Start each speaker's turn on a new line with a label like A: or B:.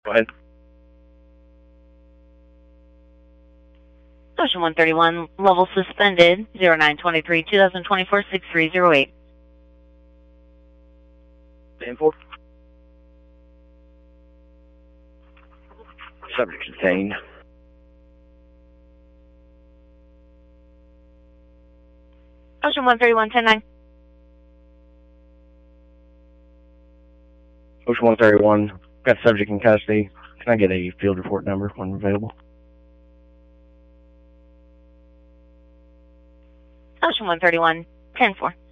A: Go ahead.
B: Ocean 131, level suspended, 0923, 2024, 6308.
A: Stand for. Subject contained.
B: Ocean 131, 109.
A: Ocean 131, got subject in custody. Can I get a field report number when available?
B: Ocean 131, 10-4.